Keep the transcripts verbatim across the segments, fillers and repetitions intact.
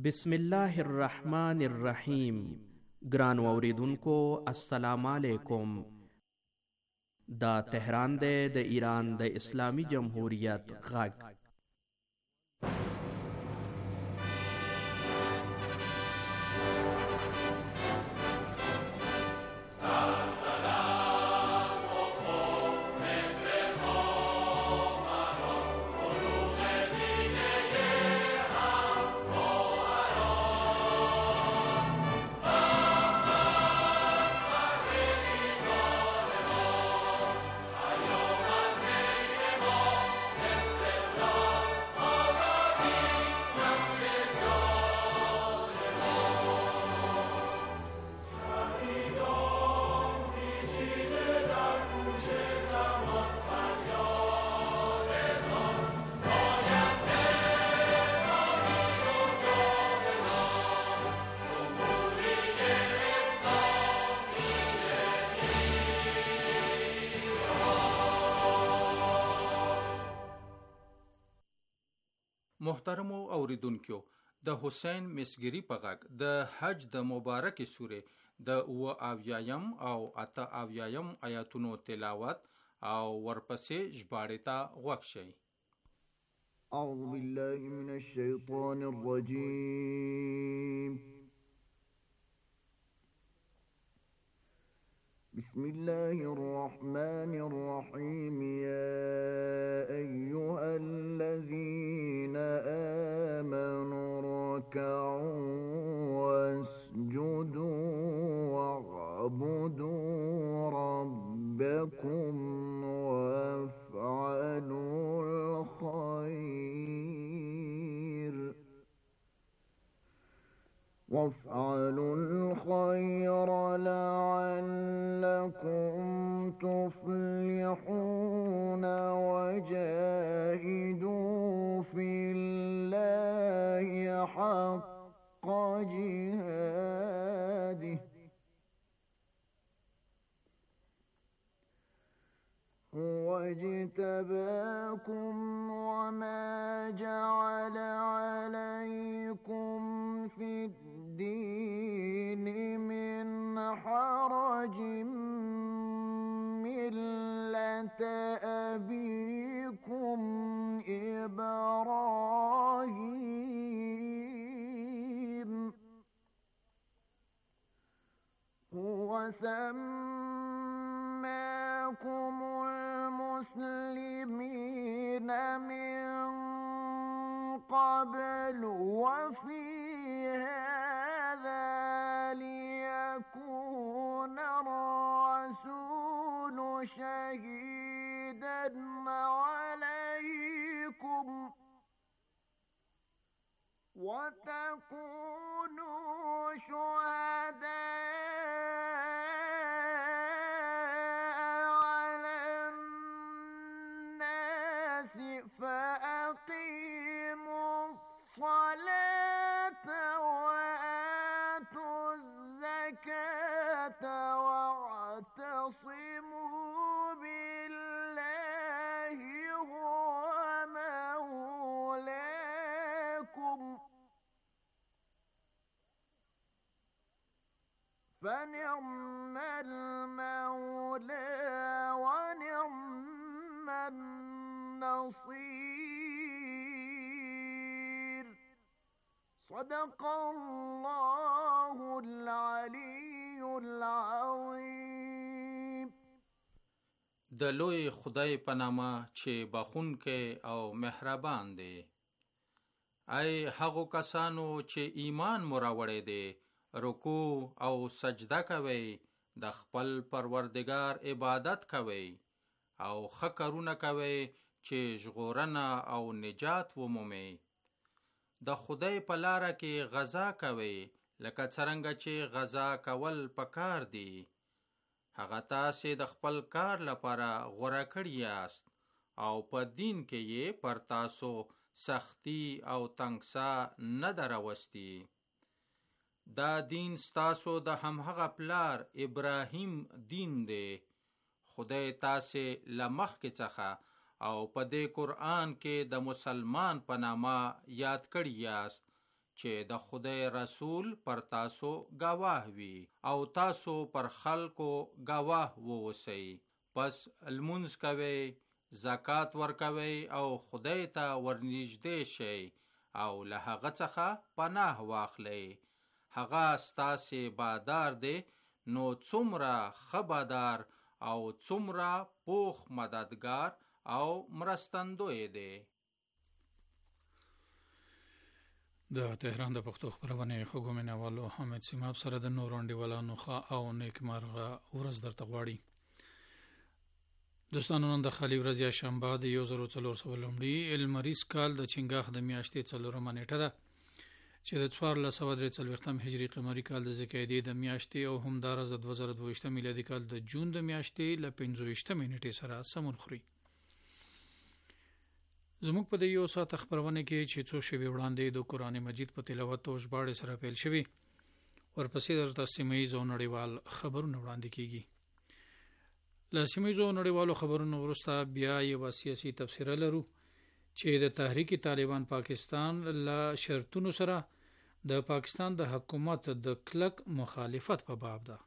بسم الله الرحمن الرحیم. ګرانو اوریدونکو السلام علیکم. دا تهران دی د ایران د اسلامی جمهوریت غږ. محترمو اوریدونکو، د حسین مسګری په غږ د حج د مبارک سورې د اوه اویایم او اته اویایم آیاتونو تلاوت او ورپسې ژباړې ته غوږ شئ. اعوذ بالله من الشیطان الرجیم. بسم الله الرحمن الرحيم. يا أيها الذين آمنوا اركعوا واسجدوا واعبدوا ربكم وافعلوا الخير وافعلوا الخير لعلكم تفلحون وجاهدوا في الله حق جهاده هو اجتباكم وما جعل عليكم في الدين من حرج ملة أبيكم إبراهيم هو سماكم المسلمين من قبل وفي هذا ليكون الرسول شهيدا عليكم وتكونوا شهداء على الناس فأقيموا الصلاة وآتوا الزكاة واعتصموا بالله هو مولاكم فنعم المولى ونعم النصير. صدق الله العلي العظيم. د لوی خدای په نامه چې بخښونکی او مهربان دی. ای هغو کسانو چې ایمان مو راوړی دی، رکوع او سجده کوئ، د خپل پروردگار عبادت کوئ او ښه کارونه کوئ چې ژغورنه او نجات ومومئ. د خدای په لاره کې غزا کوئ لکه څرنګه چې غزا کول پکار دی. هغه تاسې د خپل کار لپاره غوره کړي یاست او په دین کې یې پر تاسو سختی او تنګسا نه ده راوستي. دا دین ستاسو د همهغه پلار ابراهیم دین دی. خدای تاسې له مخکې څخه او په دې قرآن کې د مسلمان په نامه یاد کړی یاست چې د خدای رسول پر تاسو گواه وي او تاسو پر خلکو گواه ووسئ. پس لمونځ کوئ، زکات ورکوئ او خدای ته ورنږدې شئ او له هغه څخه پناه واخلئ. هغه ستاسې بادار دی، نو څومره ښه بادار او څومره پوخ مددگار او مرستندوی دی. د تهران د پښتو خپرونې خوږو مینوالو حامد سیماب سره د نورو انډیوالانو ښه او نیکمرغه ورځ درته غواړي. دوستانو، نن د خالي ورځ یا شنبه د یو زر څلور سوه لومړي لمریز کال د چنګاښ د میاشتې څلورمه نیټه ده چې د څوارلس سوه درې څلوېښتم هجري قمري کال د ذوالقعدې د میاشتې او همداراز د دوه زره دوه ویشتم میلادي کال د جون د میاشتې له پنځه ویشتمې نیټې سره سمون خوري. زموږ په دې یو ساعت خپرونه کې چې څو شېبې وړاندې د قرآن مجید په تلاوت او ژباړې سره پیل شوي، ورپسې درته سیمه ییز او نړیوال خبرونه وړاندې کیږي. له سیمه ییزو او نړیوالو خبرونو وروسته بیا یوه سیاسي تبصره لرو چې د تحریک طالبان پاکستان له شرطونو سره د پاکستان د حکومت د کلک مخالفت په باب ده.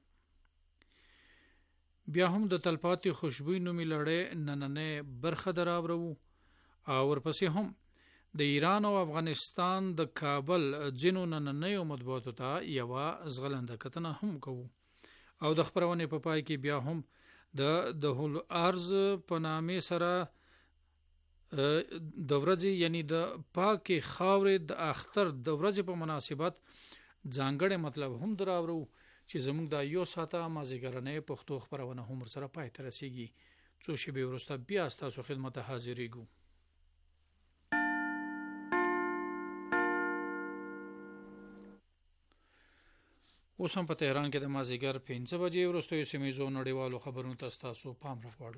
بیا هم د تلپاتې خوشبوی نومي لړۍ نننۍ برخه دراوړو او ورپسې هم د ایران او افغانستان د کابل ځینو نننیو مطبوعاتو ته یوه ځغلنده کتنه هم کوو او د خپرونې په پای کې بیا هم د د هول ارز په نامې سره د ورځې یعنی د پاکې خاورې د اختر د ورځې په مناسبت ځانګړی مطلب هم دراوړو چې زموږ د یو ساعته مازیګرنۍ پښتو خپرونه هم ورسره پای ته رسیږي. څو شېبې وروسته بیا ستاسو خدمت ته حاضرېږو. اوس هم په تهران کې د مازیګر پنځه بجې وروستیو سیمه ییزو نړیوالو خبرونو ته ستاسو پام راغواړو.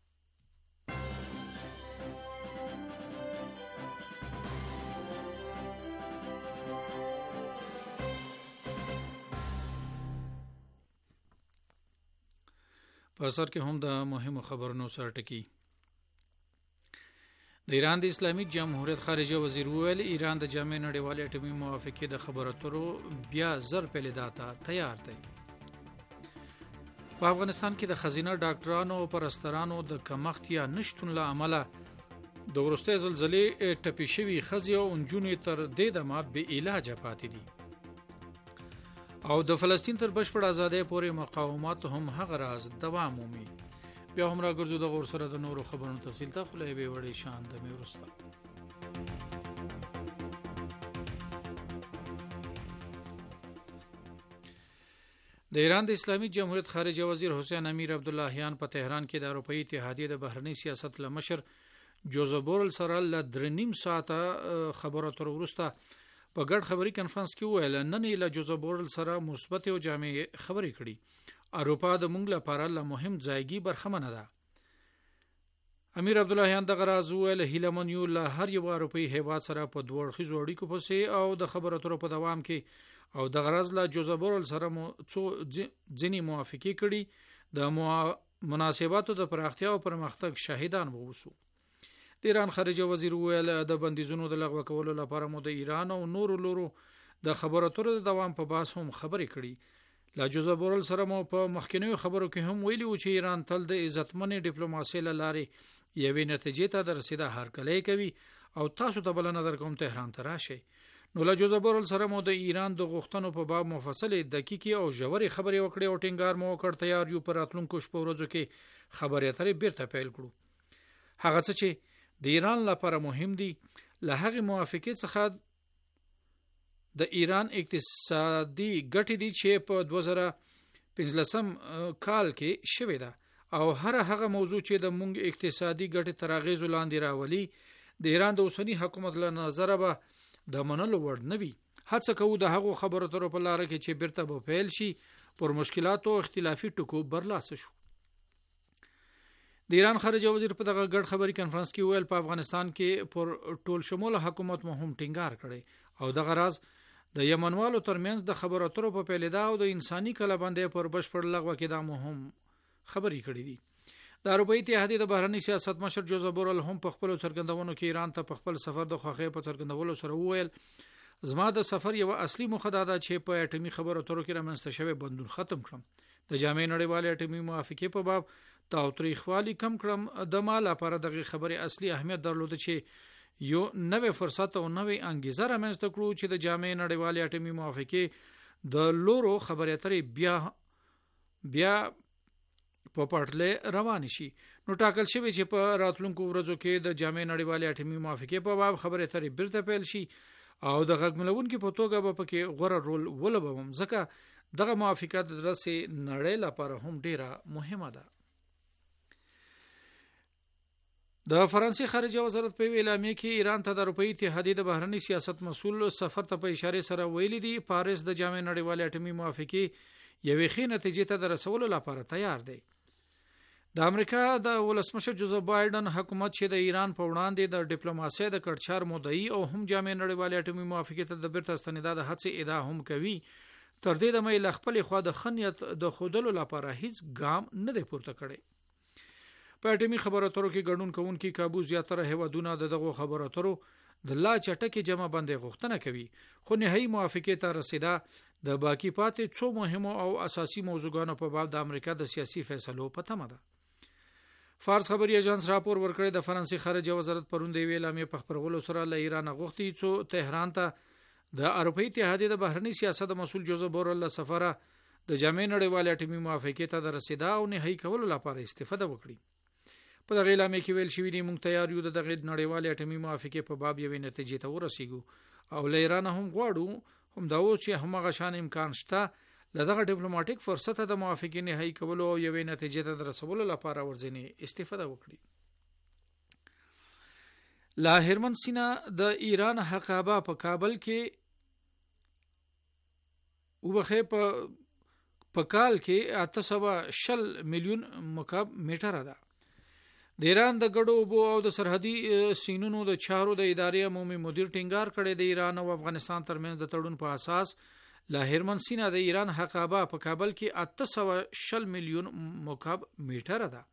په اثر کې هم د مهمو خبرونو سر ټکی. د ایران د اسلامي جمهوریت خارجه وزیر وویل ایران د جامع نړیوالې اټومي موافقې د خبرو اترو بیا زر پیلېدا ته تیار دی. په افغانستان کې د ښځینه ډاکټرانو او پرستارانو د کمښت یا نشتون له امله د وروستۍ زلزلې ټپي شوي ښځې او نجونې تر دې دمه بې علاجه پاتې دي او د فلسطین تر بشپړ ازادۍ پورې مقاومت هم هغه راز دوام مومي. بیا هم راګرځو د غور سره د نورو خبرونو تفصیل ته خو له یوې وړې شان دمې وروسته. د ایران د اسلامي جمهوریت خارجه وزیر حسین امیر عبداللهیان په تهران کې د اروپایي اتحادیې د بهرنی سیاست له مشر جوزف بورل سره له درې نیم ساعته خبرو اترو وروسته په ګډ خبري کنفرانس کې وویل نن یې له جوزف بورل سره مثبت او جامع خبرې کړي. اروپا د موږ لپاره له مهم ځایګي برخمنه ده. امیر عبداللهیان دغه راز وویل هیله من یو له هر یو اروپایي هیواد سره په دوه اړخیزو اړیکو پسې او د خبرو اترو په دوام کې او دغه راز له جوزف بورل سره مو څو ځینې موافقې کړي د مناسباتو د پراختیا او پرمختګ شاهدان ووسو. د ایران خارجه وزیر وویل د بندیزونو د لغوه کولو لپاره مو د ایران او نورو لورو د خبرو اترو د دوام په باس هم خبرې کړي. لا جوزف بورل سره مو په مخکینیو خبرو کې هم ویلي و چې ایران تل د عزتمنې ډیپلوماسۍ له لارې یوې نتیجې ته د رسیدا هرکلی کوي او تاسو ته بلنه درکوم تهران ته راشئ. نو لا جوزف بورل سره مو د ایران د غوښتنو په باب مفصلې دقیقې او ژورې خبرې وکړې او ټینګار مو وکړ تیار یو پر راتلونکو شپو ورځو کې خبرې اترې بیرته پیل کړو. هغه څه چې د ایران لپاره مهم دي له هغې موافقې څخه د ایران اقتصادي ګټې دي چې په دوه زره پنځلسم کال کې شوې ده او هر هغه موضوع چې د مونږ اقتصادي ګټې تر اغېزو لاندې راولي د ایران د اوسني حکومت له نظره به د منلو وړ نه وي. هڅه کوو د هغو خبرو اترو په لاره کې چې بیرته به پیل شي پر مشکلاتو او اختلافي ټکو برلاسه شو. د ایران خارجه وزیر په دغه ګډ خبري کنفرانس کې ویل په افغانستان کې پر ټول شموله حکومت مهم ټینګار کړي او دغه راز د یمنوالو ترمنځ د خبرو اترو په پیلېدا او د انساني کلابندۍ پر بشپړ لغوه کې دا مهم خبرې کړې دي. د اروپایي اتحادیې د بهرنی سیاست مشر جوزف بورل هم په خپل څرګندونو کې ایران ته په خپل سفر د خوښۍ په څرګندولو سره وویل زما د سفر یو اصلي موخه ده چې په اټومي خبرو اترو کې رامنځته شوی بندون ختم کړم، د جامع نړیوالې اټومي موافقې په باب تاوتریخوالي کم کړم. د ما لپاره دغه خبره اصلي اهمیت درلود چې یو نوې فرصت او نوې انګیزه رامنځته کړو چې د جامع نړیوالې اټومي موافقې د لورو خبرې اترې بیا بیا په پټلې روان شي. نو ټاکل شوی چې په راتلونکو ورځو کې د جامع نړیوالې اټومي موافقې په باب خبرې اترې بیرته پیل شي او د غږملونکو په توګه به پکې غوره رول ولوبوم، ځکه دغه موافقه د رسي نړۍ لپاره هم ډیره مهمه ده. د فرانسې خارجه وزارت په اعلامیه کې ایران ته د اروپאי اتحادیې د بهرنی سیاست مسؤل سفر ته په اشاره سره ویلي دي پاریس د جامع نړیوالې اټومي موافقې یوې ښې نتیجې ته د رسولو لپاره تیار دی. د امریکا د ولسمشر جوزف بایدن حکومت چې د ایران په وړاندې د ډیپلوماسۍ د کړچار مدعي او هم جامع نړیوالې اټومي موافقې ته د بیرته ستنېدا د هڅې ادعا هم کوي، تر دې د مې له خپلې خوا د خنیت د خودلو لپاره هیڅ ګام نه دی پورته کړی. په اټومي خبرو اترو کې ګډون کوونکي کابو زیاتره هیوادونه د دغه خبرو اترو د لا چټکې جمع بندۍ غوښتنه کوي، خو نهایي موافقې ته رسیدا د باقی پاتې څو مهمو او اساسي موضوعاتو په باب د امریکا د سیاسي فیصلو په تمه ده. فارس خبري اژانس راپور ورکړی د فرانسې خارجه وزارت پروند دی اعلامیه په خبرولو سره له ایران غوښتي چې تهران ته د اروپאי اتحادیې د بهرنی سیاست مسؤل جوزف بورل سفره د جامع نړیوالې اټومي موافقې ته د رسیدا او نهایی کولو لپاره استفاده وکړي. په دغه اعلامیه کې ویل شوی دی موږ تیار یو د دغه نړیوالې اټومي موافقې په باب یوې نتیجې ته ورسیږو او له ایران هم غواړو هم دا و چې همغه شان امکان شته لدغه ډیپلوماټیک فرصت د موافقې نهایی کولو او یوې نتیجې ته رسولو لپاره ورځنی استفاده وکړي. لا هرمن سینا د ایران حقابه په کابل کې وبخې په په کال کې اته سوه شل میلیون مکعب میټر ده. د ایران د ګډو اوبو او د سرحدي سینونو د چارو د ادارې عمومي مدیر ټینګار کړی د ایران او افغانستان ترمنځ د تړون په اساس لا هرمن سینا د ایران حقابه په کابل کې اته سوه شل میلیون مکعب میټر ده.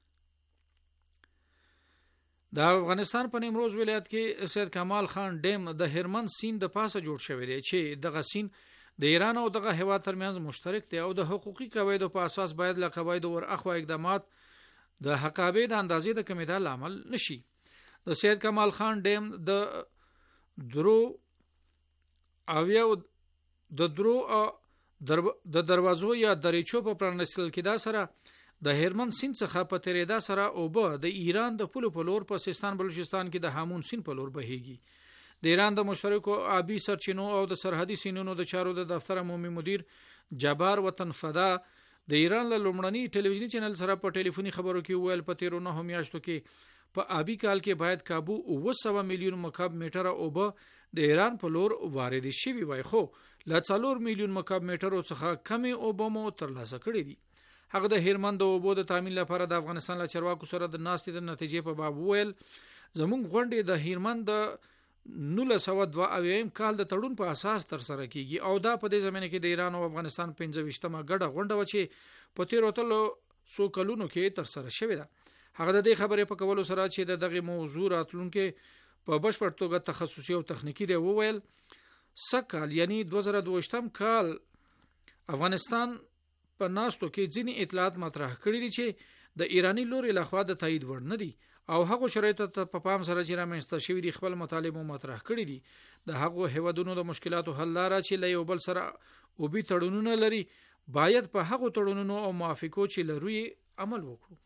د افغانستان په نیمروز ولایت کې سید کمال خان ډیم د هرمن سیند د پاسه جوړ شوی دی چې دغه سیند د ایران او دغه هیواد ترمنځ مشترک دی او د حقوقي قواعدو په اساس باید له قواعدو ور اخوا اقدامات د حقابې د اندازې د کمیدا لامل نشي. د سید کمال خان ډیم د درو اویو د درو د دروازو یا دریچو په پرانستل کې دا سره د هرمن سیند څخه په تیریدا سره او به د ایران د پولو په لور په سیستان بلوچستان کې د هامون سیند په لور بهيږي. د ایران د مشترکو آبي سرچینو او د سرحدي سینونو د چارو د دفتر عمومي مدیر جبار وطن فدا د ایران له لومړني ټلویزیونی چینل سره په ټلیفوني خبرو کې ویل په تیرو نه میاشتو کې په آبي کال کې باید کابو اوه سوه میلیون مکعب میټر اوبه د ایران په لور وارد شوي وای، خو له څلور میلیون مکعب میټر څخه کمی اوبه مو ترلاسه کړې دي. هغه د هرمن د اوبو د تامین لپاره د افغانستان له چارواکو سره د ناستې د نتیجې په باب ویل زموږ غونډې د هرمن د نولس سوه دوه اویایم کال د تړون په اساس تر سره کیږي او دا په دې زمانه کې د ایران او افغانستان پنځه ویشتمه ګډه غونډه و چې په تیرو تلو سو کلونو کې تر سره شوې ده. هغه د دې خبرې په کولو سره چې د دغه موضوع راتلونکو په بشپړ توګه تخصصي او تخنیکی دی وویل سکال یعنی دوه زره دوه کال افغانستان په ناستو کې ځینی اطلاعات مطرح کړي دي چې د ایرانی لوري لخوا د تایید وړ نه دي او هغه شرایطو ته په پام سره چې رامنځته شوي دي خپل مطالبه مطرح کړي دي. د هغه هیوادونو د مشکلاتو حل لاره چې له یو بل سره او بي تړونونه لري باید په هغه تړونونو او موافقو چې لري عمل وکړو.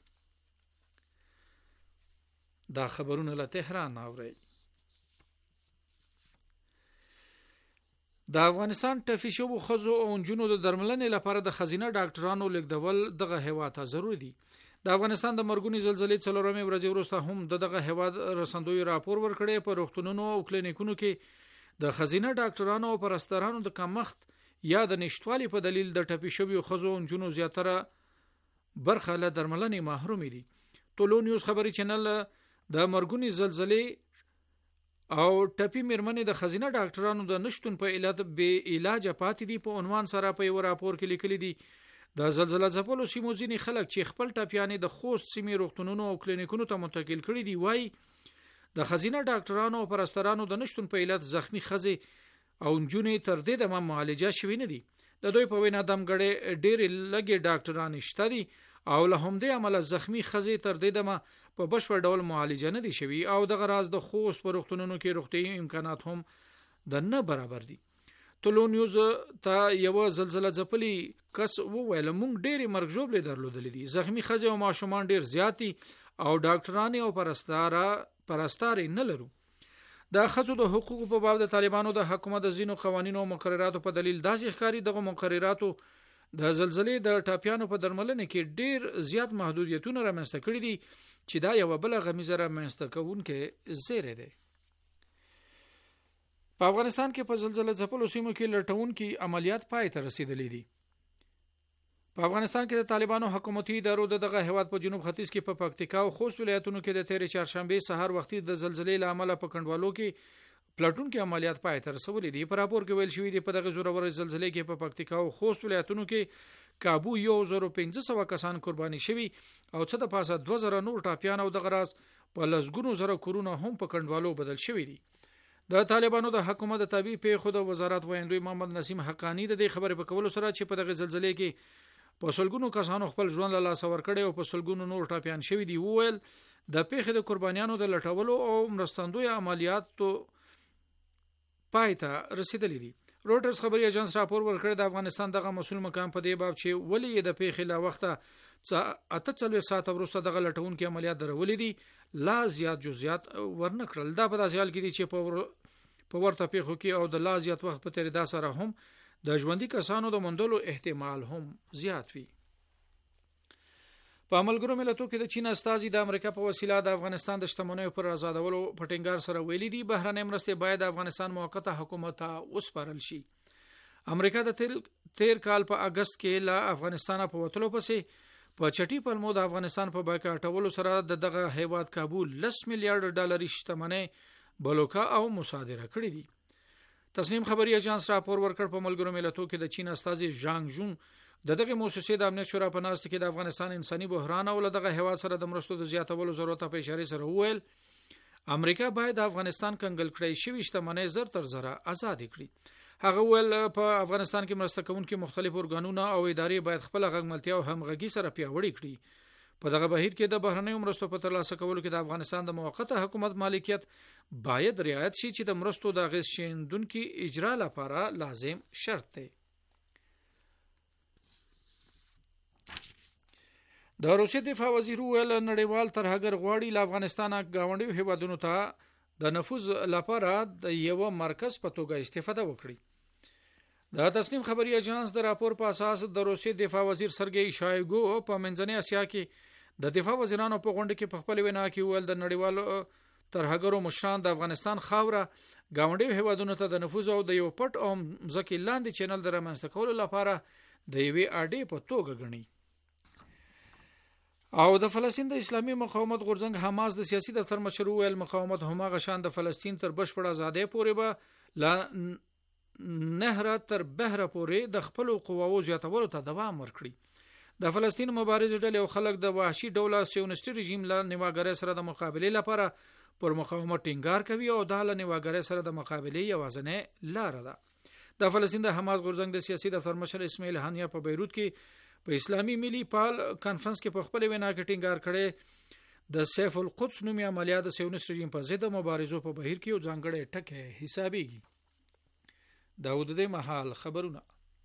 دا خبرونه له تهران اوري. د افغانستان ټفي شوو خزو او انجونو د درملنې لپاره د خزینه ډاکټرانو لیږدول دغه هیواد ته ضروري دي. د افغانستان د مرګونی زلزلې څلورمې ورځې وروسته هم د دغه هیواد رسندوی راپور ورکړی په روغتونونو او کلینیکونو کې د خزینه ډاکټرانو او پرستارانو د کمښت یا د نشټوالي په دلیل د ټپي شوو خزو او انجونو زیاتره برخه له درملنې محروم دي. ټولو نیوز خبري چینل د مرګونی زلزلې او ټپي میرمنې د خزینه ډاکټرانو د نشټون په علت به علاج پاتې دي په عنوان سره په یو راپور کې لیکلي دي د زلزلې ځپلو سیمو ځینې خلک چې خپل ټپيانې د خوست سیمې روغتونونو او کلینیکونو ته منتقل کړي دي وای د خزینه ډاکټرانو او پرستارانو د نشټون په علت زخمی خزي او نجونې تر دې د معالجه شوي نه دي. د دوی په وینا دمګړې ډېر لږ ډاکټران شته دي او له همدې عمله زخمی خزې تر دې دمه په بشپړ ډول معالجه نه دي شوي او د غراز د خوست په روغتونونو کې روغتي امکانات هم د نه برابر دي. ټولو نیوز ته یو زلزلہ ځپلی کس وویل مونږ ډېری مرګ ژوبلې درلودلې دي. زخمی خزې او ماشومان ډېر زیات دي او ډاکټران او پرستاره پرستار نه لرو. د خځو د حقوقو په باب د طالبانو د حکومت د زینو قوانینو او مقرراتو په دلیل داسې ښکاری دغه مقرراتو د زلزلې د ټاپیانو په درملنه کې ډېر زیات محدودیتونه رامنځته کړي دي چې دا یو بل غمیزه رامنځته کوونکې زیری دی. په افغانستان کې په زلزلې ځپلو سیمو کې لټونکي عملیات پای ته رسیدلې دي. په افغانستان کې د طالبانو حکومتي ادارو دغه هیواد په جنوب ختیځ کې په پکتیکا او خوست ولایتونو کې د تیرې چهارشنبه سحر وختي د زلزلې لامل په کندوالو کې پلاتونکو عملیات پای ته رسولې دي. په راپور کې ویل شوی دی په دغه زورور زلزلې کې په پکتیکا او خوست ولایتونو کې کابو یو زره پنځه سوه کسان قرباني شوي او څه د پاسه دوه زره نور ټاپیان او د غراز په لسګونو زره کورونه هم په کندوالو بدل شوي دي. د طالبانو د حکومت تابع پیښو د وزارت ویاندوی محمد نسیم حقانی د دې خبرې په کولو سره چې په دغه زلزلې کې په سلګونو کسانو خپل ژوند له لاسه ورکړي او په سلګونو نور ټاپیان شوي دي وویل د پیښې د قربانیانو د لټولو او مرستندوی عملیاتو پای ته رسیدلې دي. روټرز خبري اژانس راپور ورکړی د افغانستان دغه مسؤل مقام په دې باب چې ولې د پیښې لا وخته اته څلوېښت ساعته وروسته دغه لټونکي عملیات درولې دي لا زیات جزئیات ورنکړل. دا په داسې حال کې دي چې په په ورته پیښو کې او د لا زیات وخت په تیریدا سره هم د ژوندۍ کسانو د موندلو احتمال هم زیات وي. په ملګرو ملتونو کې د چین استازي د امریکا په وسیله د افغانستان د شتمنیو پر آزادولو په ټینګار سره ویلي دي بهرنۍ مرستې باید د افغانستان موقته حکومت ته وسپارل شي. امریکا د تیر کال په اگست کې له افغانستان په وټلو پسې په چټي پلمو د افغانستان په بایکاټولو سره د دغه هیواد کابل لس میلیارډ ډالر شتمنۍ بلوکا او مصادره کړې دي. تسنیم خبري اژانس راپور ورکړ په ملګرو ملتونو کې د چین استازي ژانګ جون د دغه مؤسسې د امنیت شورا په ناسته کې د افغانستان انساني بحران او دغه هیواد سره د مرستو د زیاتولو ضرورت په اشاره سره وویل امریکا باید د افغانستان کنګل کړی شوی شتمنۍ زر تر زره آزاد کړي. هغه ول په افغانستان کې مرسته کوونکي مختلف ارګانونه او ادارې باید خپل غږملتیا او همغږي سره پیاوړې کړي. په دغه بهیر کې د بهرنیو مرستو په ترلاسه کولو کې د افغانستان د موقته حکومت مالکیت باید رعایت شي چې د مرستو د غیز شیندونکو اجرا لپاره لازم شرط دی. د روسیې دفاع وزیر ویل نړیوال ترهګر غواړي له افغانستان غاونډیو هیوادونو ته د نفوذ لپاره د یو مرکز په توګه استفاده وکړي. د تسنیم خبري اژانس د راپور په اساس د روسیې دفاع وزیر سرګئی شایګو په منځنۍ اسیا کې د دفاع وزیرانو په غونډه کې په خپل وینا کې ویل د نړیوالو ترهګرو مشران د افغانستان خاوره غاونډیو هیوادونو ته د نفوذ او د یو پټ او ځکه لاندې چینل د رامنځته کولو لپاره د یوې اډې په توګه غني. او د فلسطین د اسلامي مقاومت غورځنګ حماس د سیاسي دفتر مشر ویل مقاومت هماغه شان د فلسطین تر بشپړ ازادۍ پورې به لا نهر تر بحر پورې د خپل قواو زیاتولو ته دوام ورکړي. د فلسطین مبارز ډلې او خلک د وحشي ډوله سیونیسټي رژیم له نیواګرۍ سره د مقابلې لپاره پر مقاومت ټینګار کوي او د له نیواګرۍ سره د مقابلې یوازینۍ لار ده. د فلسطین د حماس غورځنګ د سیاسي دفتر مشر اسماعیل هانیه په بیروت کې په اسلامي ملي پال کانفرنس کې په خپل وینا کې ټینګار کړي د سیف القدس نومي عملیات د سیونیسټ رژیم په ضد مبارزو په بهیر کې یو ځانګړی ټکی حسابيږي. داود د محل خبرونه.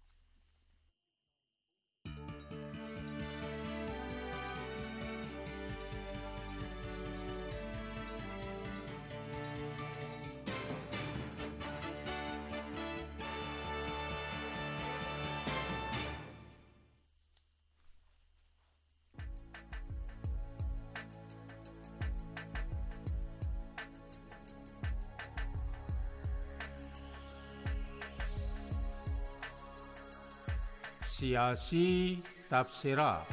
سیاسی تبصره.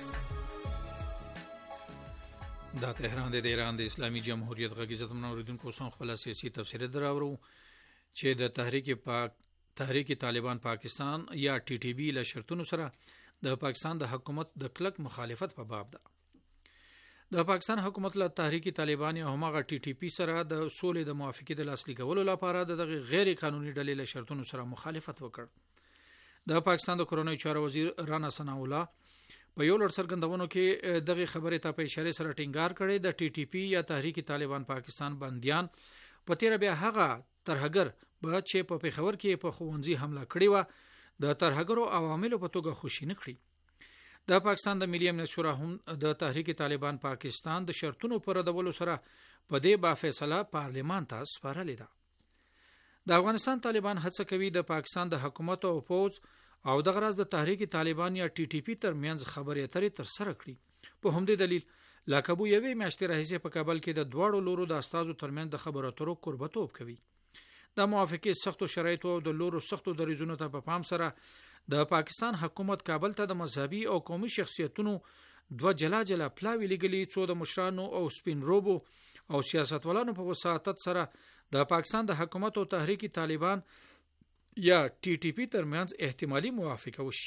دا تهران د ایران د اسلامي جمهوریت غږیزت منوریدونکو سم خپل سیاسي تبصره دراورو چې د تحریک پاک تحریک طالبان پاکستان یا ټي ټي بي له شرطونو سره د پاکستان د حکومت د کلک مخالفت په باب ده. د پاکستان حکومت له تحریک طالبان او همغه ټي ټي پی سره د سولې د موافقې د لاسلیک کولو لپاره د غیر قانوني ډلې له شرطونو سره مخالفت وکړ. د پاکستان د کورونی چارو وزیر رانا ثناء الله په یو لړ څرګندونو کې دغه خبره ته په اشاره سره ټینګار کړي د ټي ټي پی یا تحریک طالبان پاکستان بنديان په تیر بیا هغه ترهګر به چې په پیښور کې په خوندزي حمله کړې و د ترهګرو عواملو په توګه خوشی نه کړی. د پاکستان د ملي امنیت شورا هم د تحریک طالبان پاکستان د شرطونو پر ردولو سره په دې با فیصله پارلمان ته سپارلې ده. د افغانستان طالبان هڅه کوي د پاکستان د حکومت او فوج او د غرض د تحریک طالبان یا ټي ټي پی ترمنځ خبرې اترې تر سره کړي. په همدې دلیل لاکبو یوې میاشتې راهیسې په کابل کې د دواړو لورو د استازو ترمنځ د خبرو اترو قربتوب کوي. د موافقې سختو شرایطو او د لورو سختو دریځونو ته په پام سره د پاکستان حکومت کابل ته د مذهبي او قومي شخصیتونو دوه جلا جلا پلاوی لګلي څو د مشرانو او سپین روبو او سیاستوالانو په وساطت سره د پاکستان د حکومت او تحریک طالبان یا ټي ټي پی ترمنځ احتمالي موافقه وشي.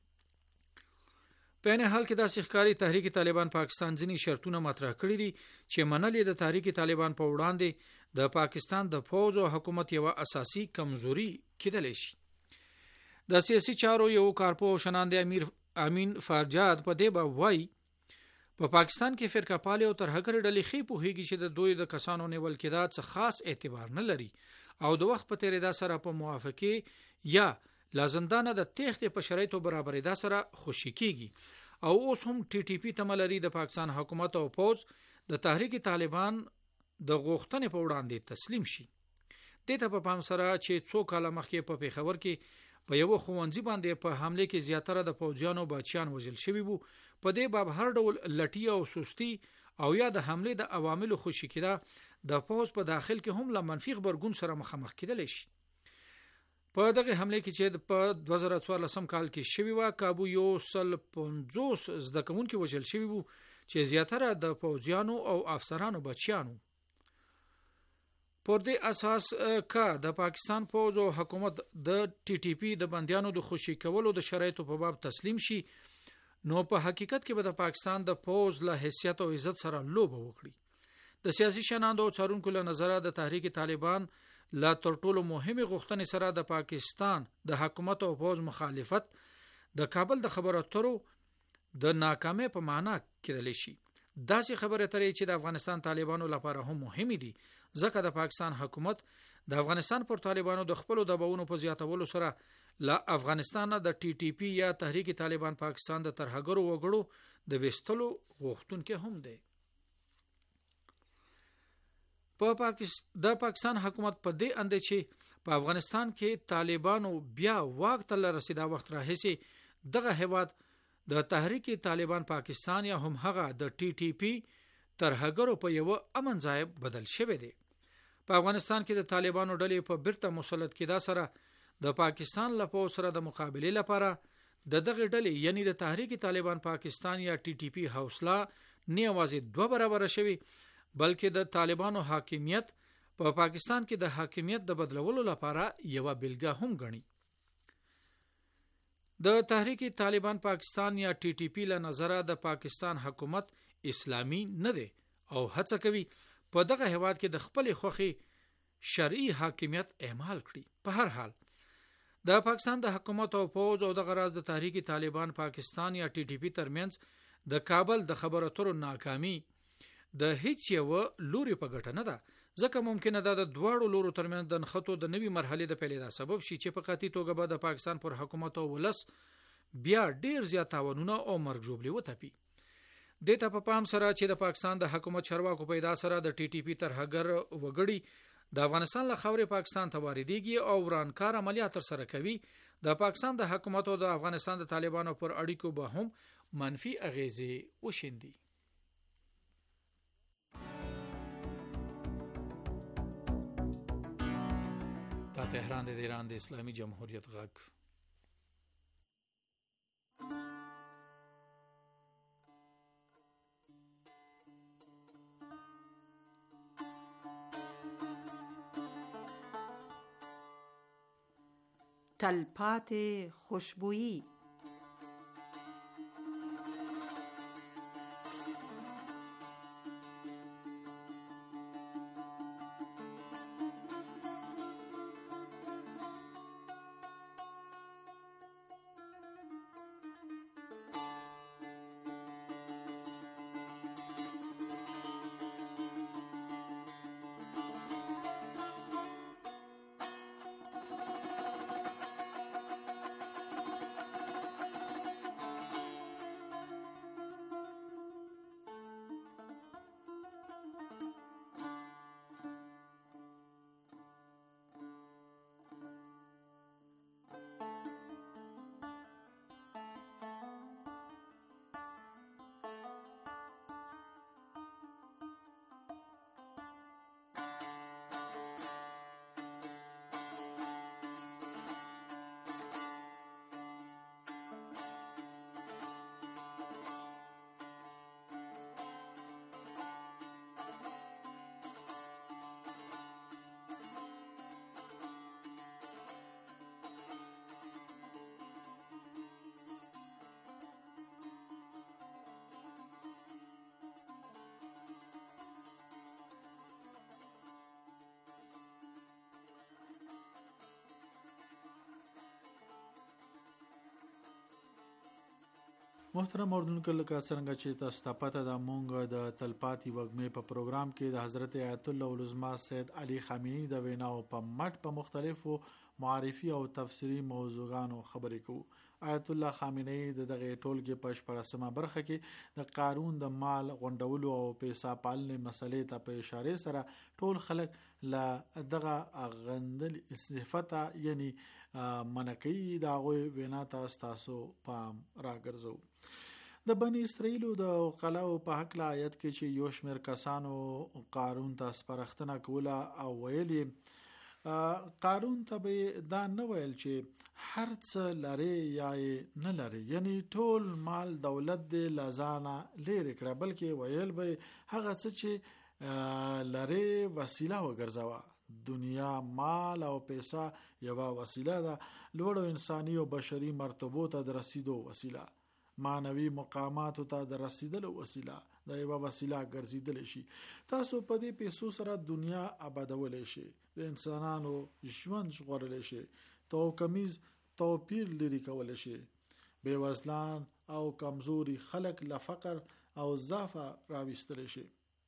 په نه حال کې د ښکاری تحریک طالبان پاکستان ځینی شرطونه مطرح کړي دي چې منلې د تحریک طالبان په وړاندې د پاکستان د فوج او حکومت یو اساسي کمزوري کېدلی شي. د سیاسي چارو یو کارپو شناندې امیر امین فرجاد په دې به وای په پاکستان کې فرقه پالي او ترهګر ډلې خې په هیږي چې د دوی د کسانو نیول کېدا څه خاص اعتبار نه لري او د وخت په تیریدا سره په موافقه یا لازندانه د تخت په شرایطو برابرېدا سره خوشی کیږي او اوس هم ټي ټي پی تملري د پاکستان حکومت او فوج د تحریک طالبان د غوښتنې په وړاندې تسلیم شي. د ته په پام سره چې څو کاله مخکې په پیښور کې په یو خوندزي باندې په حمله کې زیاتره د فوجیانو بچیان وژل شوي وو. په دې باب هر ډول لټي او سستی او یا د حمله د عواملو خوشی کېده د فوج په داخل کې هم له منفي خبرګون سره مخامخ کېدل شي. په دغه حمله کې چې په دوه زره څوارلسم کال کې شوی و کابو یو سل پنځوس زده کوونکي وژل شوي وو چې زیاتره د فوجیانو او افسرانو بچیانو. پر دې اساس کا د پاکستان فوج او حکومت د ټي ټي پی د بندیانو د خوشی کولو د شرایطو په باب تسلیم شي نو په حقیقت کې به د پاکستان د فوج له حیثیت او عزت سره لوبه وکړي. د سیاسي شناندو او څارونکو له نظره د تحریک طالبان لا تر ټولو مهمه غوښتنې سره د پاکستان د حکومت او فوج مخالفت د کابل د خبرو اترو د ناکامۍ په معنا کېدلی شي. داسې خبره ترې چې د افغانستان طالبانو لپاره هم مهمه دي ځکه د پاکستان حکومت د افغانستان پر طالبانو د خپل دباونو په زیاتولو سره لا افغانستان د ټي ټي پی یا تحریک طالبان پاکستان د ترهګرو وګړو د وستلو غوښتونکي هم دي. په پاکستان د پاکستان حکومت په دې اند چې په افغانستان کې طالبانو بیا وخت له رسیدا وخت راهسي دغه هواد د تحریک طالبان پاکستان یا هم هغه د ټي ټي پی ترهګرو په یو امن ځای بدل شوی دی. په افغانستان کې د طالبانو ډلې په بیرته مسلط کېدا سره د پاکستان لپاره سره د مقابله لپاره د دغه ډلې یعنی د تحریک طالبان پاکستان یا ټي ټي پی حوصله نه یوازې دوه برابر شوی بلکې د طالبانو حاکمیت په پا پاکستان کې د حاکمیت د بدلولو لپاره یو بیلګه هم غني. د تحریک طالبان پاکستان یا ټي ټي پی له نظره د پاکستان حکومت اسلامی نه دی او هڅه کوي په دغه هواد کې د خپل خوخي شرعي حاکمیت اعمال کړي. په هر حال د پاکستان د حکومت او فوج او د غرض د تحریک طالبان پاکستان یا ټي ټي پی ترمنځ د کابل د خبرو اترو ناکامي د هیڅ یو لوري په ګټه نه ده ځکه ممکنه ده د دواړو لورو ترمنځ د نخښتو د نوي مرحله د پیلېدا سبب شي چې په قطعي توګه به د پاکستان پر حکومت او ولس بیا ډیر زیات تاوانونه او مرګ ژوبلي وتپي. د ته په پام سره چې د پاکستان د حکومت چارواکو پیدا سره د ټي ټي پی ترهګر وګړي د افغانستان له خاورې پاکستان ته واردېږي او ورانکار عملیات سره کوي. د پاکستان د حکومت او د افغانستان د طالبانو پر اړیکو به هم منفي اغیزې وشیندي. دا تهران د ایران د اسلامي جمهوریت غږ. تلپات خوشبویی. محترم اوردونکو لکه څنګه چې تاسو ته پته ده مونږ د تلپاتې وږمې په پروګرام کې د حضرت آیت الله العظما سید علي خامنه‌ای د ویناو په مټ په مختلفو معرفي او تفسیری موضوعاتو خبرې کوو. آیت الله خامنه‌ای د دغه ټولګې په شپږمه برخه کې د قارون د مال غونډولو او پیسې پالنې مسلې ته په اشاره سره ټول خلک لا دغه غندل صفته یعنی منکې دا غوي وینا تاسو پام راګرځو. د بنی اسرائیلو د قلاو په حق لا آیت کې چې یو شمېر کسانو قارون ته سپارښتنه کوله او ویل قارون ته به دا نه ویل چې هر څه لري یا نه لري یعنی ټول مال دولت د لزانه لري کړه بلکې ویل به هغه څه چې لري وسیله وګرځوا. دنیا مال او پیسې یو وسیله ده لوړو انساني او بشري مرتبو ته د رسیدو وسیله مانوي مقامات ته د رسیدلو وسیله دا یو وسیله ګرځیدل شي. تاسو په دې پیسو سره دنیا آبادول شي د انسانانو ژوند ژغورل شي تو کمیز توپیر لري کول شي بے وزلان او کمزوري خلک له فقر او ضعف راوستل شي.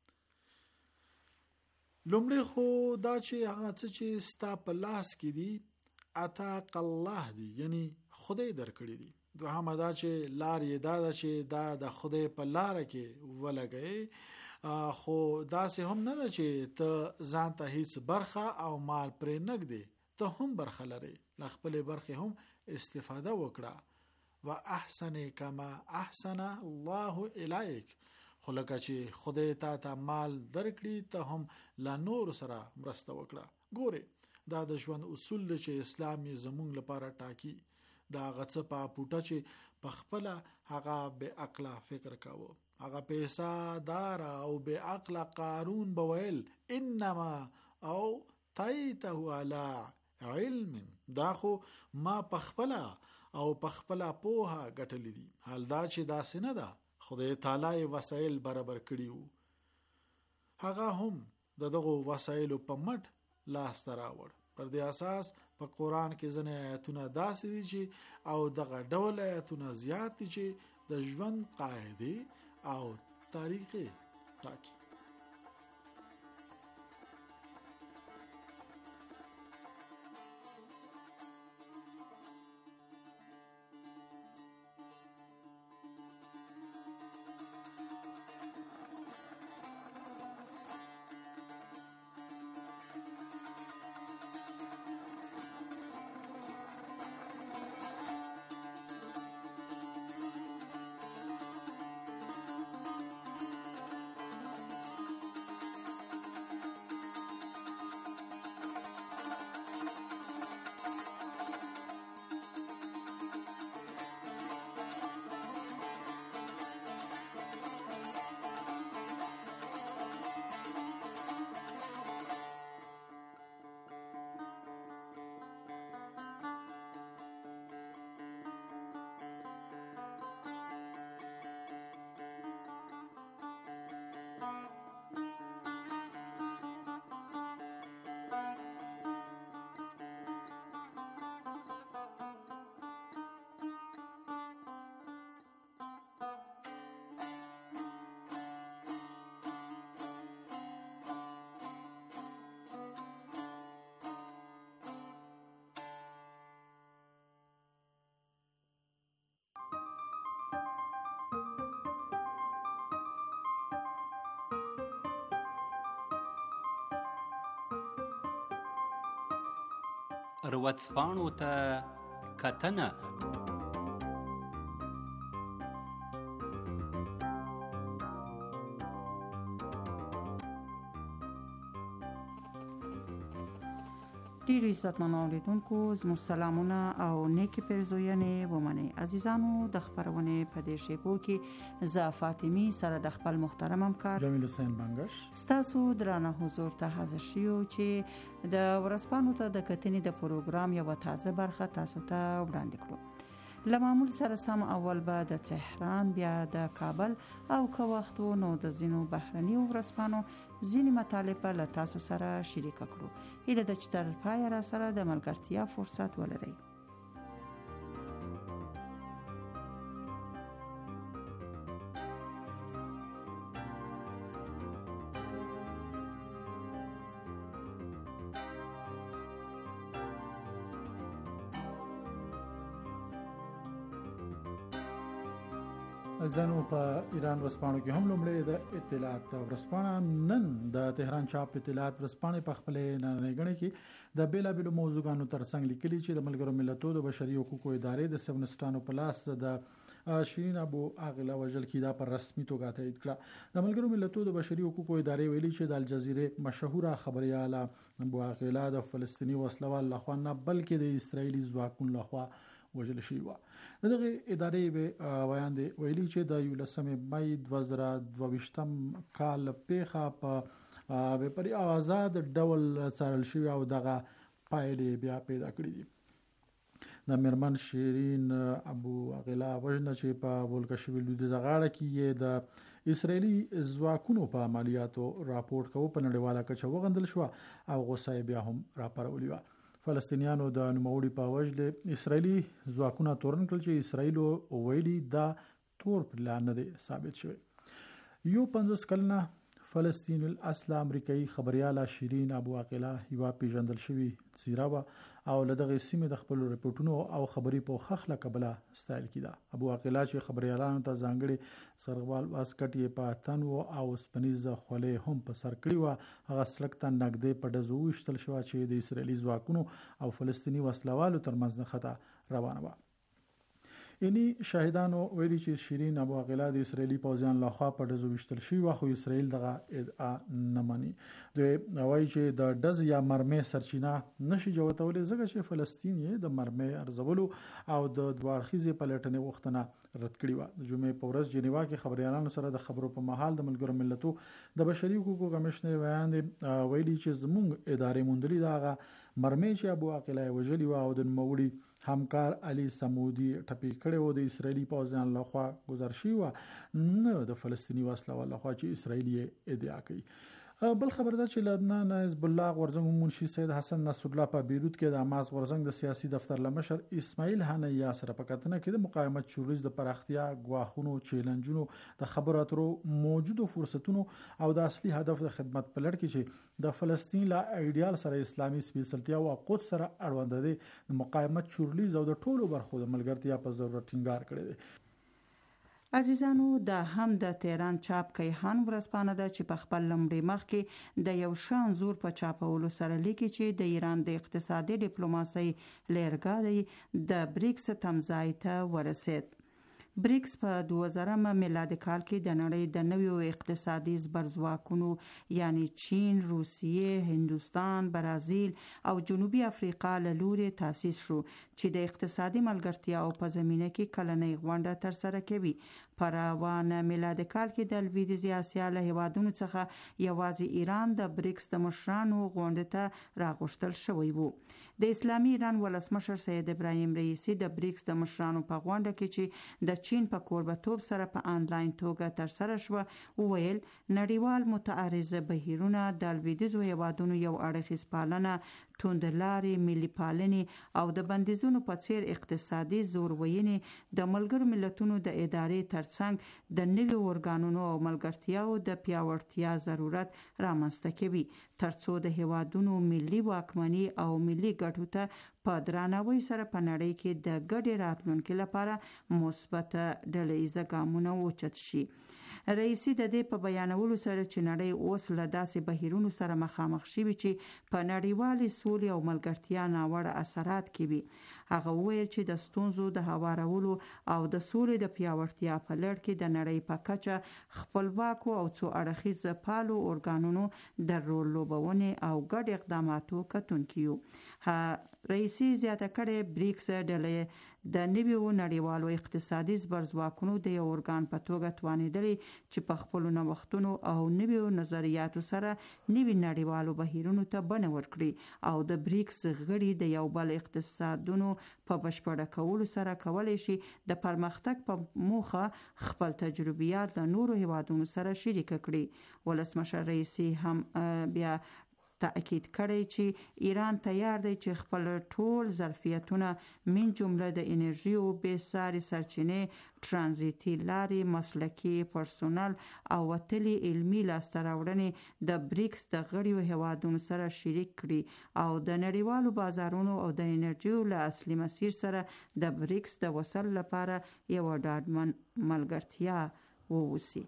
لومړی خو دا چې هغه څه چې ستا په لاس کې دي اتاق الله دی یعنی خدای درکړي دي. دوهم دا چې لار یې دا ده چې دا د خدای په لار کې ولګي خو دا سه هم نه ده چې ته ځان ته هیڅ برخه او مال پرې نګدي ته هم برخه لري خپل برخه هم استفاده وکړه و احسن کما احسن الله الیک خو لکه چې خدای تا ته مال درکړي ته هم لا نور سره مرسته وکړه. ګوره دا د ژوند اصول دی چې اسلام یې زمونږ لپاره ټاکی. دا غڅ په پوټه چې په خپل هغه به عقل فکر کاوه هغه پیسې دار او به عقل قارون بویل انما او تایته علی علم دا خو ما په خپل او په خپل پوها غټل دي. حال دا چې دا سینه ده خدای تعالی وسایل برابر کړیو هغه هم د دغه وسایلو په مټ لاس تراوړ. پر دې اساس په قران کې ځنه آیاتونه داسې دي چې او دغه ډول آیاتونه زیات دي چې د ژوند قاعده او طریقې ټاکي. ورځپاڼو ته کتنه. ډیرو عزتمنو اوریدونکو زموږ سلامونه او نیکی پیرزوینې ومنئ. عزیزانو د خبرونه په دې شیبو کې ز فاطمی سره د خپل محترم همکار جمیل حسین بنگش ستاسو درانه حضور ته حاضر شیو چې د ورځپاڼو ته د کتنې د پروګرام یو تازه برخه تاسو ته وړاندې کړو. لمعمول سره سم اول به د تهران بیا د کابل او که وخت و نو د زینو بهرنی ورځپاڼو ځینې مطالب له تاسو سره شریک کړو. هیله ده چې تر پایه را سره د ملګرتیا فرصت ولرئ. ځنو په ایران ورسپانو کې هم لومړی د اطلاعات ورسپانه نن د تهران چاپ اطلاعات ورسپانه په خپل نن غنې کې د بیلا بیلو موضوعاتو ترڅنګ لیکلي چې د ملګرو ملتونو د بشري حقوقو ادارې د سیونستانو په لاس د شیرین ابو عاقله وژل کیدا پر رسمي توګه تایید کړه. د ملګرو ملتونو د بشري حقوقو ادارې ویلي چې د الجزیره مشهوره خبرياله ابو عاقله د فلسطینی وسلوال لخوا نه بلکې د اسرایلی ځواکونو لخوا وژل شوی و. دغه ادارې به ویان دی ویلي چې د یولسمې مې دوه زره دوه ویشتم کال پیښه په به پرې آزاد ډول څارل شوی او دغه پایلې بیا پیدا کړې دي. د مرمن شیرین ابو عاقله وژنه چې په ولکشوي لویدیځ غاړه کې د اسرایلی ځواکونو په عملیاتو راپورټ کوي په نړیواله کچه وغندل شو او غوسه بیا هم راپارولې و. فلسطینیانو د نوموړي په وجه اسرایلی ځواکونه تورن کړل چې اسرایل ویلي دا تور پلان نه دی ثابت شوی. یو پنځوس کلنه فلسطین الاصل امریکایي خبرياله شیرین ابو عاقله یو پیژندل شوی څیره و او لدغه سیمه د خپل ریپورتونو او خبري په خخله قبله ستایل کیده. ابو عاقله چې خبريالانو ته ځانګړي سرغوال واسکټ یې په تن او سپنیز خولې هم په سر کړی و. هغه سلکته نګدې په دزو وشتل شو چې د اسرایلی ځواکونو او فلسطینی وسلوالو ترمنځ نه خطا روانه و. یعنی شاهدانو ویلي چې شیرین ابو عاقله د اسرایلی پوځیان لخوا په دزو وشتل شوی و خو اسرایل دغه ادعا نه مني. دوی وایي چې د دز یا مرمۍ سرچینه نشي جوړولای ځکه چې فلسطین یې د مرمۍ ارزولو او د دوارخیزې پلټنې وختونه رد کړی و. د جمعې په ورځ جنیوا کې خبريالانو سره د خبرو په محل د ملګرو ملتونو د بشري حقوقو کمشنر ویان ویلي چې زموږ ادارې موندلې دغه مرمۍ چې ابو عاقله وژلی و او د نوموړي همکار علي سمودي ټپي کړي و د اسرایلی پوځیان لخوا گذر شي و نه د فلسطینی وسلوال لخوا چې اسرایلی ادعا کوي. بل خبر ده چې لبنان حزب الله غورځنګ منشي سید حسن نصر الله په بیروت کې د حماس غورځنګ د سیاسي دفتر لمشر اسماعیل هنیا سره په کتنه کې د مقاومت شورش د پراختیا غواخونو چیلنجونو د خبرو اترو موجودو فرصتونو او د اصلي هدف د خدمت په لړ کې چې د فلسطین لا ایډیال سره اسلامي سپیڅلتیا او قدس سره اړوند دي د مقاومت شورلیز او د ټولو برخو د ملګرتیا په ضرورت ټینګار کړی دی. عزیزانو د هم د تهران چاپ کیهان ورسپانه ده چې په خپل لمړي مخ کې د یو شان زور په چاپولو سره لیکي چې د ایران د اقتصادي ډیپلوماسي لېرګاډي د بریکس تمځای ته ورسید. بریکس په دوه زره میلادي کال کې د نړۍ د نویو اقتصادي زبرځواکونو یعنی چین، روسیې، هندوستان، برازیل او جنوبي افریقا له لوري تاسیس شو چې د اقتصادي ملګرتیا او په زمینه کې کلنۍ غونډه تر سره کوي. په روانه میلادي کال کې د لویدیځ اسیا له هیوادونو څخه یوازې ایران د بریکس د مشرانو غونډه ته راغوښتل شوی وو. د اسلامي ایران ولسمشر سید ابراهیم رئیسی د بریکس د مشرانو په غونډه کې چې د چین په کوربتوب سره په آنلاین توګه تر سره شو وویل نړیوال متعارضه بهیرونه د لویدیځو هیوادونو یو اړخیز پالنه، توندلارې، ملي پالنې او د بندیزونو په څیر اقتصادي زورورینې د ملګرو ملتونو د ادارې ترڅنګ د نویو ارګانونو او ملګرتیاو د پیاوړتیا ضرورت رامنځته کوي ترڅو د هیوادونو ملي واکمني او ملي ګټو ته په درناوي سره په نړۍ کې د ګډې راتلونکو لپاره مثبت ډلهییزه ګامونه اوچت شي. رئیسی د دې په بیانولو سره چې نړۍ اوس له داسې بهیرونو سره مخامخ شوي چې په نړیوالې سولې او ملګرتیا ناوړه اثرات کوي. هغه وویل چې د ستونزو د هوارولو او د سولې د پیاوړتیا په لړ کې د نړۍ په کچه خپلواکو او څو اړخیز پالو ارګانونو د رول لوبونې او ګډ اقداماتو کتونکیو. رئیسی زیاته کړې بریکس ډلې د نویو نړیوالو اقتصادي زبرځواکونو د یو ارګان په توګه توانیدلې چې په خپل نوښتونو او نویو نظریاتو سره نوی نړیوالو بهیرونو ته بڼه ورکړي او د بریکس غړي د یو بل اقتصادونو په بشپړه کولو سره کولای شي د پرمختګ په موخه خپل تجربیات د نورو هیوادونو سره شریک کړي. ولسمشر رئیسی هم بیا تاکید کړی چې ایران تیار دی چې خپل ټول ظرفیتونه من جمله د انرژي او بېساري سرچینې، ترانزیتي لارې، مسلکي پرسونل او وتلي علمي لاسته راوړنې د بریکس د غړیو هیوادونو سره شریک کړي او د نړیوالو بازارونو او د انرژي له اصلي مسیر سره د بریکس د وصل لپاره یو ډاډمن ملګرتیا ووسی.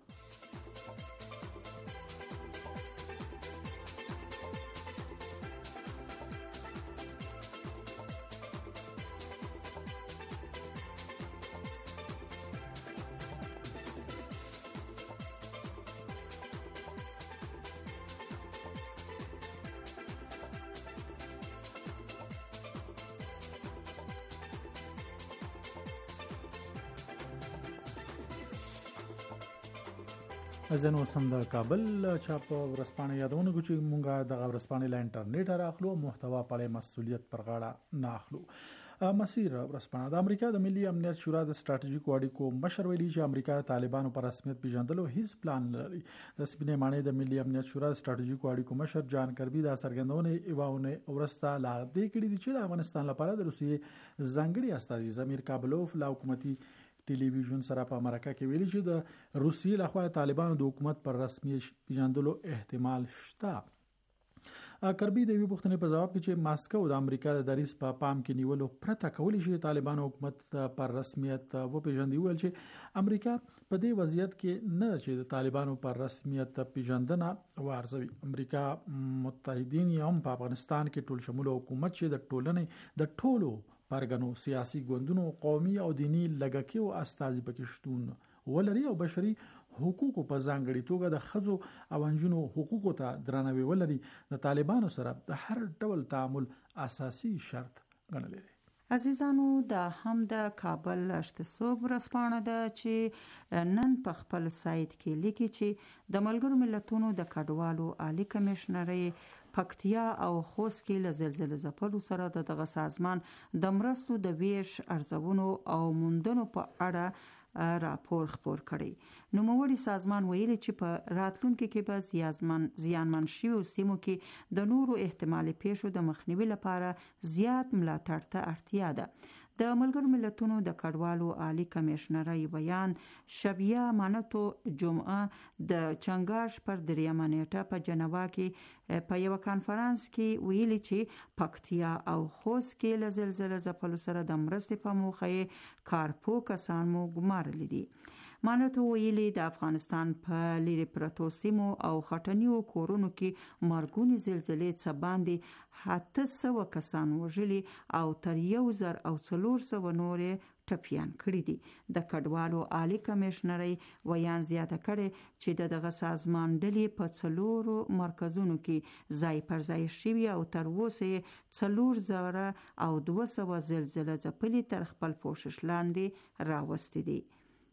ځنه وسم د کابل چاپ ورسپانه یادونه کوي چې مونږه د ورسپانه ل انټرنیټ راخلو محتوا په مسولیت پر غاړه نه اخلو. مسیر ورسپانه د امریکا د ملي امنیت شورا د ستراتیژیک اړیکو مشر ویلي چې امریکا طالبانو پر رسمیت پیژندلو هیڅ پلان لري. د سپینې معنی د ملي امنیت شورا د ستراتیژیک اړیکو مشر جان کربي د سرګندونه ایواونه ورستا لا دې کړي چې د افغانستان لپاره د روسیې ځانګړي استازي زمیر کابلوف لا حکومتي ټلویزیون سره په امریکا کې ویلي چې د روسیې لخوا طالبانو د حکومت پر رسمي پیژندلو احتمال شته. کربي د یو پوښتنې په جواب کې چې ماسکو د امریکا د دریس په پام کې نیولو پرته کولی شي طالبانو حکومت پر رسمیت و پیژندي، ویل چې امریکا په دې وضعیت کې نه چې د طالبانو پر رسمیت پیژندنه وارزوي. امریکا متحدین هم په افغانستان کې ټول شمول حکومت چې د ټولنې د ټولو پرګنو سیاسي ګوندونو قومي او دینی لګکیو استازي پکې شتون ولري او بشري حقوقو په ځانګړي توګه د ښځو او نجونو حقوقو ته درناوی ولري د طالبانو سره د هر ډول تعامل اساسي شرط ګڼل دي. عزیزانو دا هم د کابل اشتسوب ورسپانه ده چې نن په خپل سایت کې لیکي چې د ملګرو ملتونو د کډوالو عالی کمشنري پکتیا او خوست کې له زلزلې ځپلو سره د دغه سازمان د مرستو د ویش ارزونو او موندنو په اړه راپور خپور کړي. نوموړي سازمان ویلي چې په راتلونکي کې به زیانمن زیانمن شویو سیمو کې د نورو احتمالي پیښو د مخنیوي لپاره زیات ملاتړ ته اړتیا ده. د ملګرو ملتونو د کډوالو عالی کمشنري بیان شبیه مانتو جمعه د چنګاش پر دریمه نیټه په جنوا کې په یو کانفرنس کې ویلي چې پکتیا او خوست کې له زلزلې ځپلو سره د مرستې په موخه کارپو کسان مو ګمارل دي. مانتو ویلي د افغانستان په لری پرتو سیمو او خټنیو کورونو کې مرګونی زلزلې څخه باندې هاته سو کسان وژلي او تر یو زر او څلور سو نورې ټپیان کړي دي. د کډوالو عالی کمشنري ویان زیاته کړي چې دغه سازمان ډلې په څلورو مرکزونو کې ځای پر ځای شوي او تر اوسه څلور زره او دوه سوه زلزلې ځپلي تر خپل پوښښ لاندې راوستي دي.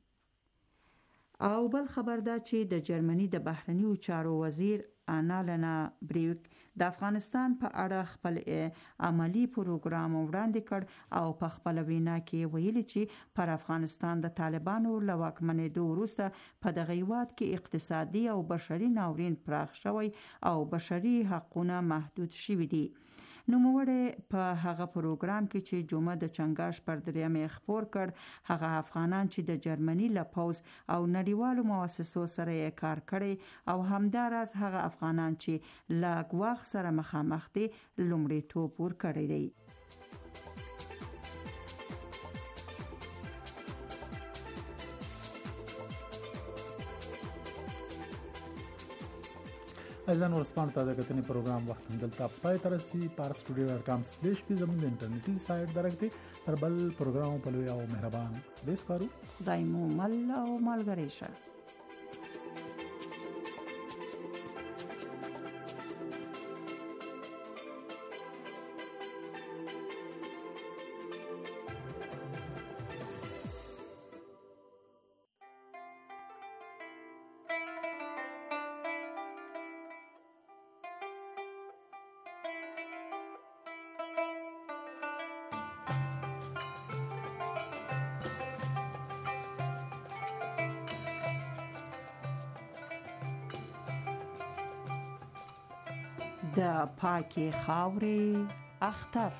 او بل خبر دا چې د جرمني د بهرنیو چارو وزیر آنالینا بریک د افغانستان په اړه خپل عملی پروګرام وړاندې کړ او په خپل وینا کې ویلي چې پر افغانستان د طالبانو له واکمنېدو وروسته په دغه هیواد کې اقتصادي او بشري ناورین پراخ شوی او بشري حقوقونه محدود شوي دي. نوموړی په هغه پروګرام کې چې جمعه د چنګاش پر دریمه خبر کړ هغه افغانان چې د جرمني له پوز او نړیوالو مؤسسو سره یې کار کړی او همداراز هغه افغانان چې لا ګواښ سره مخامخ دي لومړیتوب ورکړی دی. ازن ورسپانو ته د کتنې پروګرام وخت دلته پای تر سي پار سټوډیو ډاټ کام سلیش پی زموږ د انټرنیټي سایت درکته تر بل پروګرام په لوی او مهربان دیس کارو دایمو مل او ملګری شه. د پاکي خاورې اختر.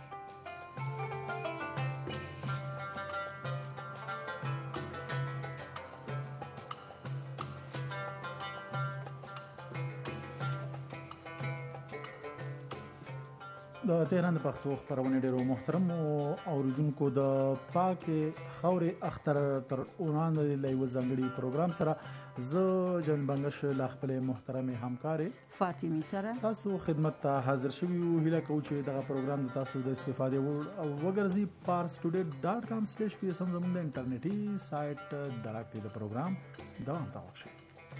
د تهران د پښتو خبرونه ډیرو محترم اوریدونکو د پاکي خاورې اختر تر وړاندې د یو ځانګړي پروګرام سره زه جن بنگش ل خپل محترم همکاري فاطمه سره تاسو خدمت ته حاضر شوي یو. هیله کوم چې دغه پروګرام د تاسو د استفادې او وګرځي پارس ټوډے ډاټ کام سلیش پی سم زموږ د انټرنیټي سایت دراکته د پروګرام دوام تا وښه.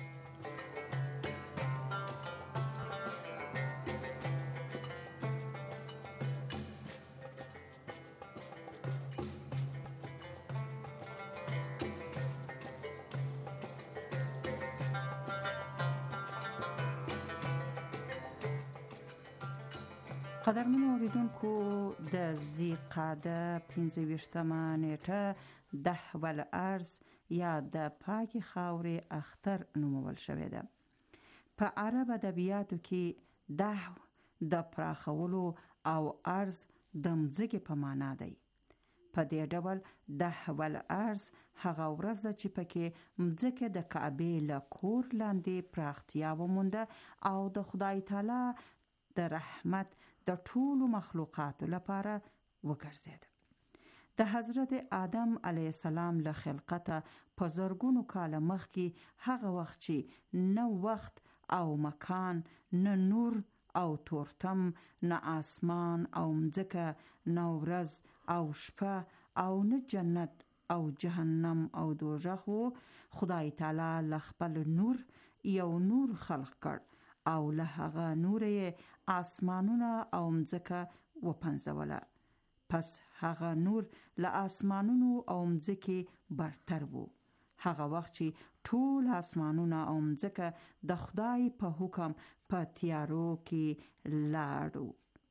قدرمن اوریدونکو د ذیقعده پنځه ویشتمه نیټه ده ول ارز یا د پاکي خاورې اختر نومول شوې ده. په عرب ادبیاتو کې ده د پراخولو او ارز د مځکې په معنا دی. په دې ډول ده ول ارز هغه ورځ ده چې پکې مځکه د کعبې له کور لاندې پراختیا ومونده او د خدای تعالی د رحمت د ټولو مخلوقاتو لپاره وګرځید. د حضرت آدم علیه السلام له خلقته په زرګونو کال مخکې هغه وخت چې نه وخت او مکان، نه نور او تورتم، نه آسمان او مځکه، نه ورځ او شپه او نه جنت او جهنم او دوزخ، خدای تعالی له خپل نور یو نور خلق کړ او له هغه نور یې آسمانونه او مځکه وپنځوله. پس هغه نور له آسمانونو او مځکې برتر وو. هغه وخت چې ټول آسمانونه او مځکه د خدای په حکم په تیارو کې لاړو.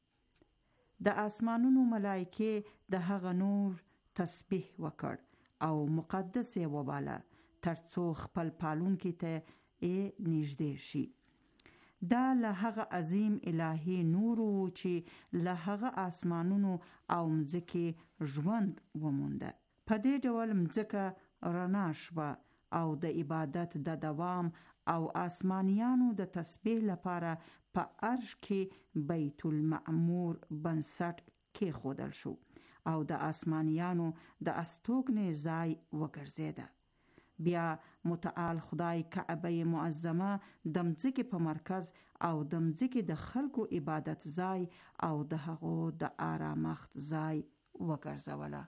د آسمانونو ملائکه د هغه نور تسبیح وکړ او مقدس یې وباله ترڅو خپل پالونکي ته یې نږدې شي. دا له هغه عظیم الهی نور و چې له هغه آسمانونو او مځکې ژوند ومونده. په دې ډول مځکه رڼا شوه او د عبادت د دوام او آسمانیانو د تسبیح لپاره په عرش کې بیت المعمور بنسټ کېښودل شو او د آسمانیانو د استوګنې ځای وګرځېده. بیا متعال خدای کعبه معظمه د مځکې په مرکز او د مځکې د خلکو عبادت ځای او د هغو د آرامښت ځای وګرځوله.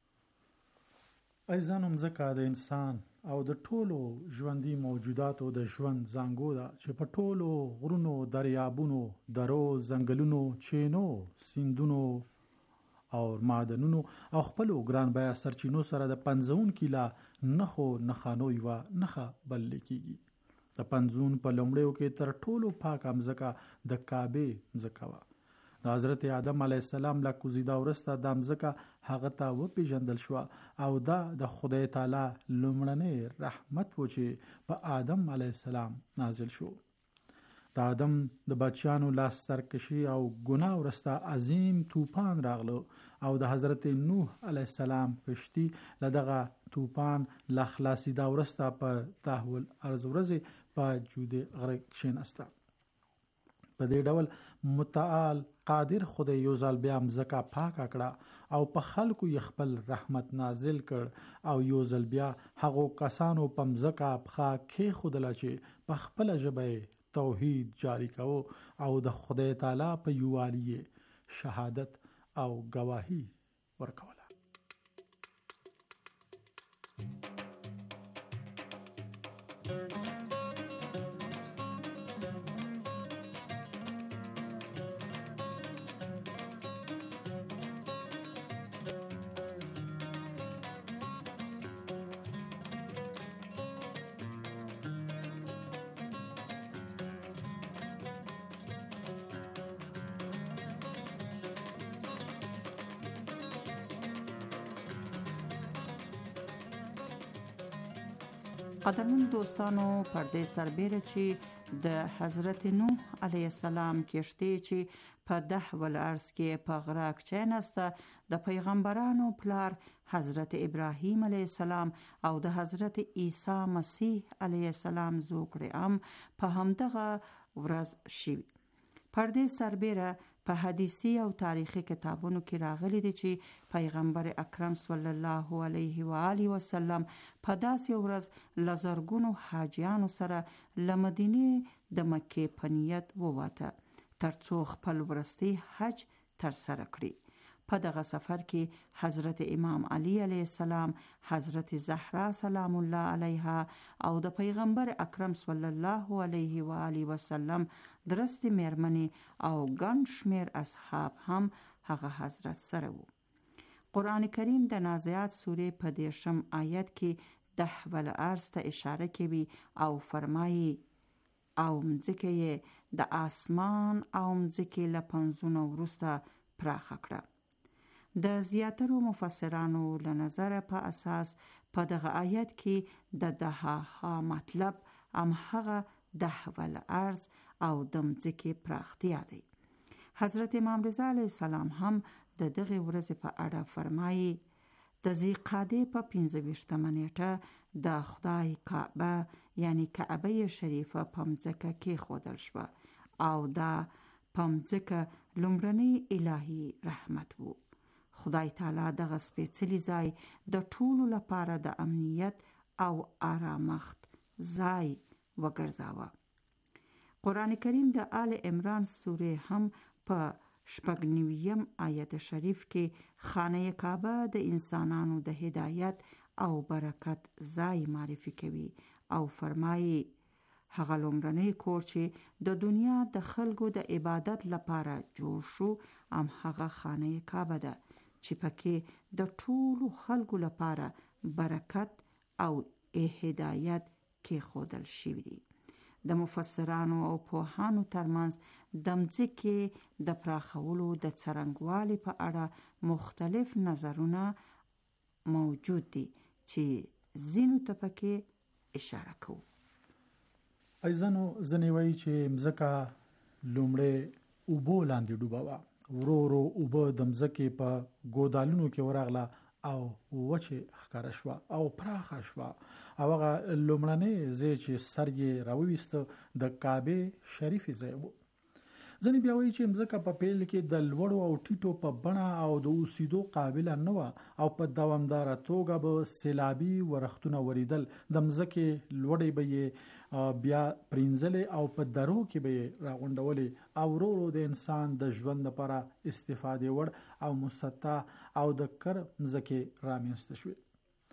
ایزان مځکه د انسان او د ټولو ژوندي موجوداتو د ژوند زانګو ده چې په ټولو غرونو، دریابونو، درو، ځنګلونو، چینو، سیندونو او معدنونو او خپل ګران بیا سرچینو سره د پنځون کیلا نخو نخانو یو نخه بل کیږي. د پنځون په لومړیو کې تر ټولو پاک مځکه د کعبه مځکه وا. د حضرت آدم علی السلام له کوزیدا ورسته د مځکه هغه ته و پیژندل شو او دا د خدای تعالی لومړنی رحمت و چې په آدم علی السلام نازل شو. د آدم د بچیانو لاس سرکشي او ګناه ورسته عظیم طوفان راغلو او د حضرت نوح علیه السلام کشتی لدغه طوفان لا خلاصي دا ورسته په تحول ارز ورځي په جود غرق کښینسته. په دې ډول متعال قادر خدای یو ځل بیا مځکه پاک کړه او په خلکو یې خپل رحمت نازل کړ او یو ځل بیا هغه کسانو په مځکه پخا کې خودله چې په خپل ژبه توحید جاری کوو او د خدای تعالی په یووالي شهادت او گواهی ورکوله. قدرمن دوستانو، پرده سربیره چې د حضرت نوح علیه السلام کشتی چې په ده ول ارض کې په غرق چینسته د پیغمبرانو پلار حضرت ابراهیم علیه السلام او د حضرت عیسی مسیح علیه السلام زوکړه هم په همدغه ورځ شوی. پرده سربیره په حدیثی او تاریخی کتابونو کې راغلی دی چې پیغمبر اکرم صلی الله علیه و آله وسلم په داسې ورځ لزرګونو حاجیانو سره له مدینې د مکې په نیت ووته ترڅو خپل ورستی حج ترسره کړي. په دغه سفر کې حضرت امام علی علیه السلام، حضرت زهرا سلام الله علیها او د پیغمبر اکرم صلی الله علیه و آله وسلم درستی میرمنې او ګڼ شمیر اصحاب هم هغه حضرت سره وو. قرآن کریم د نازعات سورې په دیرشم آیت کې ده ول ارض ته اشاره کوي او فرمایي او مځکه یې د آسمان او مځکې له پنځونو وروسته پراخه کړه. د زیاترو مفسرانو له نظره په اساس په دغه آیت کې د دها مطلب هم هغه ده ول ارض او د مځکې پراختیا دی. حضرت امام رضا علیه السلام هم د دغه ورځې په اړه فرمایي د ذیقعدې په پنځه ویشتمه نیټه د خدای کعبه یعنی کعبه شریفه په مځکه کېښودل شوه او دا په مځکه لومړنی الهي رحمت وو. خدای تعالی دغه سپېڅلي ځای د ټولو لپاره د امنیت او آرامښت ځای وګرځاوه. قرآن کریم د آل عمران سورې هم په شپږ نویم آیت شریف کې خانه کعبه د انسانانو د هدایت او برکت ځای معرفي کوي او فرمایي هغه لومړنی کور چې د دنیا د خلکو د عبادت لپاره جوړ شو هم هغه خانه کعبه ده چې پکې د ټولو خلکو لپاره برکت او هدایت کې خودل شوی دی. د مفسرانو او پوهانو ترمنځ د مځکې د پراخولو د څرنګوالي په اړه مختلف نظرونه موجود دي چې ځینو ته پکې اشاره کوو. ایزانو ځنې وایي چې مځکه لومړی اوبو لاندې ډوبه وه، ورو ورو اوبه د مځکې په ګودالونو کې ورغله او وچې ښکاره شوه او پراخه شوه او هغه لومړنی ځای چې سر یې راوویسته د کعبې شریفې ځای و. ځینې بیا وایي چې مځکه په پیل کې د لوړو او ټیټو په بڼه او د اوسېدو قابله نه وه او په دوامداره توګه به سیلابي ورښتونه وریدل، د مځکې لوړې به یې بیا پرینځلې او په درو کې به یې راغونډولې او ورو ورو د انسان د ژوند لپاره استفادې وړ او مسطح او د کر مځکې رامنځته شوې.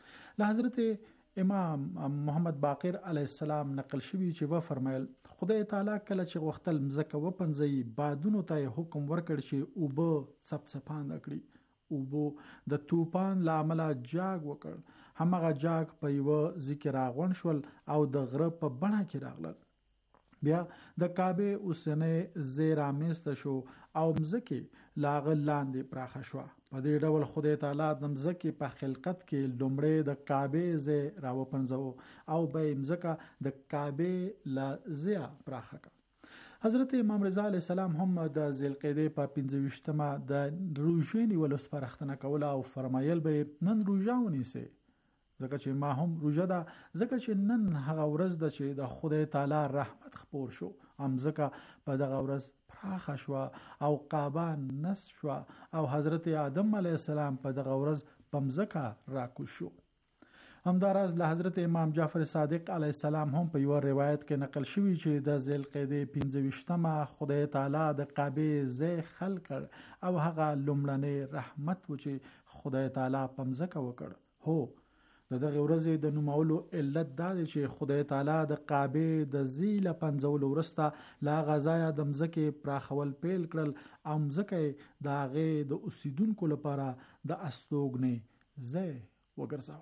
له حضرت امام محمد باقر علیه السلام نقل شوی چې و فرمایل خدای تعالی کله چې غوښتل مځکه وپنځي بادونو ته حکم ورکړ چې اوبه څپڅپان کړي. اوبو د طوفان له امله جاګ وکړ، همغه جاګ په یوه ذکر راغون شول او د غره په بڼه کې راغلل. بیا د کعبه اوسنۍ ځای رامنځته شو او مځکې له هغه لاندې پراخه شوه. په دې ډول خدای تعالی د مځکې په خلقت کې لومړی د کعبې ځای راوپنځاوه او به یې مځکه د کعبې له ځایه پراخه کړه. حضرت امام رضا علیه السلام هم د ذوالقعدې په پنځه ویشتمه د روژې نیولو سپارښتنه کوله او فرمایل به نن روژه ونیسئ، ځکه چې ما هم روژه ده، ځکه چې نن هغه ورځ ده چې د خدای تعالی رحمت خپور شو. مځکه په دغه ورځ پراخه شوه او کعبه نصب شوه او حضرت آدم علیه السلام په دغه ورځ په مځکه راکوز شو. همداراز له حضرت امام جعفر صادق علیه السلام هم په یو روایت کې نقل شوی چې د ذوالقعدې پنځه ویشتمه خدای تعالی د کعبې ځای خلق کړ او هغه لومړنی رحمت و چې خدای تعالی په مځکه وکړ. هو د دغه ورځې د نومولو علت دا دی چې خدای تعالی د کعبې د ځای له پنځولو وروسته له هغه ځایه د مځکې پراخول پیل کړل او مځکه یې د هغې د اوسېدونکو لپاره د استوګنې ځای وګرځاوه.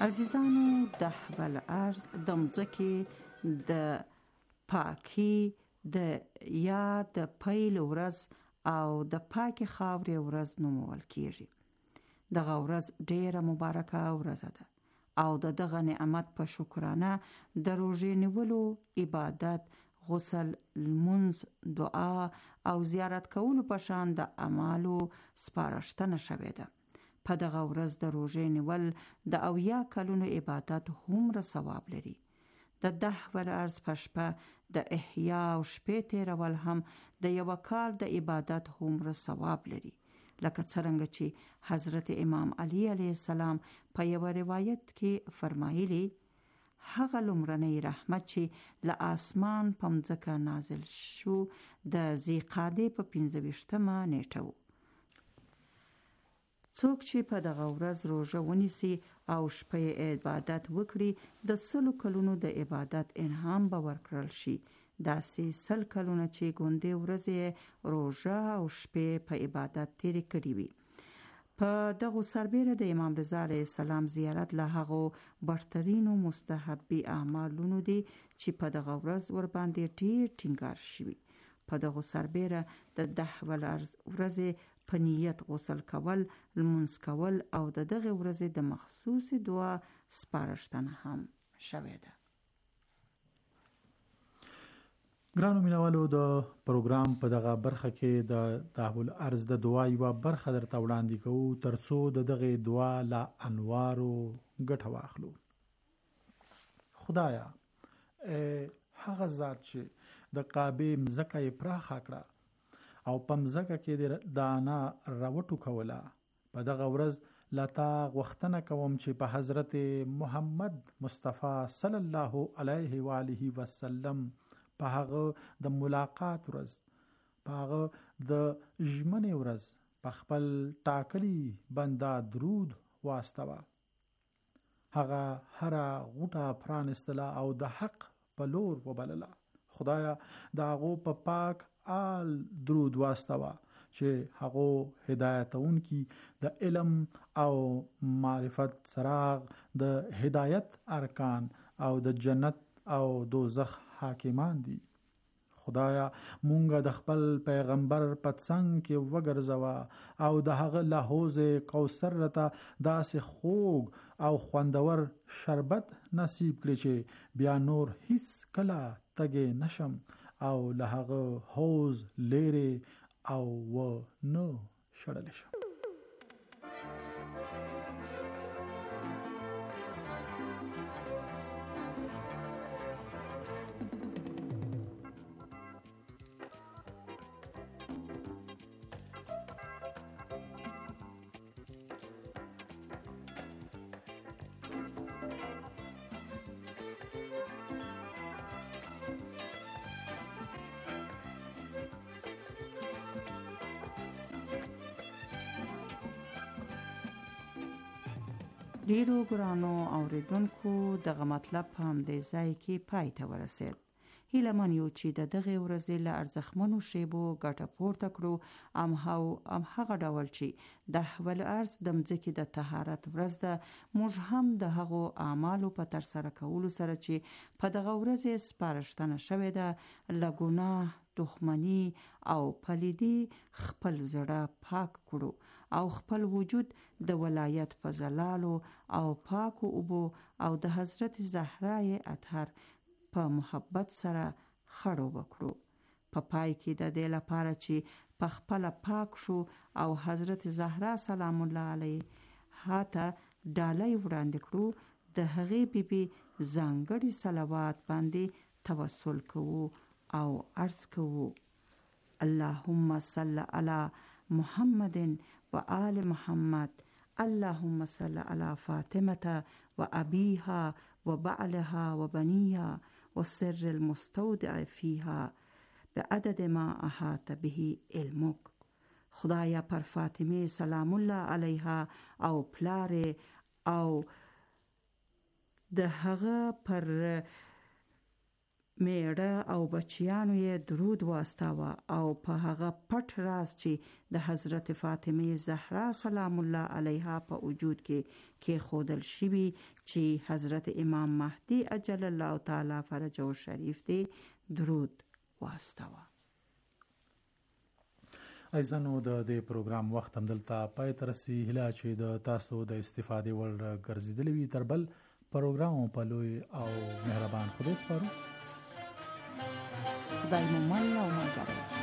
عزیزانو د حبل ارز د مځکې د پاکي د یا د پیل ورځ او د پاکي خاورې ورځ نومول کیږي. دغه ورځ ډیره مبارکه ورځ ده او د دغه نعمت په شکرانه د روژې نیولو، عبادت، غسل، لمونځ، دعا او زیارت کولو په شان د اعمالو سپارښتنه شوې ده. په دغه ورځ د روژې نیول د اویا کلونو عبادت هومره ثواب لري. د ده ورځ په شپه د احیا او شپې تیرول هم د یو کال د عبادت هومره ثواب لري، لکه څرنګه چې حضرت امام علی علیه السلام په یو روایت کې فرمایلی: هغه لومړنی رحمت چې له آسمان په مځکه نازل شو د ذیقعدې په پنځه ویشتمه نیټه و. څوک چې په دغه ورځ روژه ونیسي او شپه عبادت وکړي د سلو کلونو د عبادت انعام به ورکړل شي، داسې سل کلونه چې ګوندې ورځې روژه او شپې په عبادت تیرې کړي وي. په دغه سربیره د امام رضا علیه السلام زیارت له هغو برترینو مستحبي اعمالونو دی چې په دغه ورځ ورباندې ډیر ټینګار شوي. په دغه سربیره د ده ورځې په نیت غسل کول، لمونځ کول او د دغه ورځې د مخصوص دعا سپارښتنه هم شوې ده. ګرانو مینوالو، د پروګرام په دغه برخه کې د دعوه الارض د دعا یوه برخه درته وړاندې کوو ترڅو د دغه دعا له انوارو ګټه واخلو. خدایا، هغه ذات چې د کعبې مځکه یې پراخه کړه او په مځکه کې د دانا راوټو کوله، په دغه ورځ لتا غوښتنه کوم چې په حضرت محمد مصطفی صلی الله علیه و آله وسلم په هغه د ملاقات ورځ، په هغه د ژمنې ورځ په خپل ټاکلي بنده درود واستوه. هغه هره غوټه پرانستله او د حق په لور وبلله. خدایا، د هغو په پاک آل درود واستوه چې هغه هدایتونکي د علم او معرفت څراغ، د هدایت ارکان او د جنت او دوزخ حاکمان دي. خدایا، مونږه د خپل پیغمبر په څنګ کې وګرځوه او د هغه له حوض کوثر ته داسې خوږ او خوندور شربت نصیب کړي چې بیا نور هیڅ کله تږی نشم او له هغه حوض لرې او و نه شړلی شم. ډیرو ګرانو اوریدونکو، دغه مطلب په همدې ځای کې پای ته ورسید. هیله من یو چې د دغه ورځې له ارزښتمنو شیبو ګټه پورته کړو، ام هغه ډول چې د حبل ارز د مځکې د طهارت ورځ ده. موږ هم د هغو اعمالو په ترسره کولو سره چې په دغه ورځې سپارښتنه شوې ده له ګناه، دښمني او پلیدي خپل زړه پاک کړو او خپل وجود د ولایت په زلالو او پاکو اوبو او د حضرت زهرا اطهر په محبت سره خړو وکړو. په پای کې د دې لپاره چې په خپل پاک شو او حضرت زهرا سلام الله علیه هاته ډالۍ وړاندې کړو، د هغې بیبي ځانګړي صلوات باندې توسل کوو او عرض کوو: اللهم صل علی محمد و آل محمد، اللهم صل على فاطمة و أبيها و بعلها و بنيها و سر المستودع فيها بعدد ما أحاط به علمك. خدایا، پر فاطمه سلام الله علیها او پلار او د هغه پر میړه او بچیانو یې درود واستاوه او په هغه پټ راز چې د حضرت فاطمه زهرا سلام الله علیها په وجود کې کې خودل شوی چې حضرت امام مهدی اجل الله تعالی فرجه شریف دی درود واستاوه. ایزنو د دې پروګرام وخت هم دلته پای تر رسي هله چې د تاسو د استفادې وړ ګرځیدلی وي تر بل پروګرام په لوی او مهربان خدای سپارو. خدای مو مل او ملګری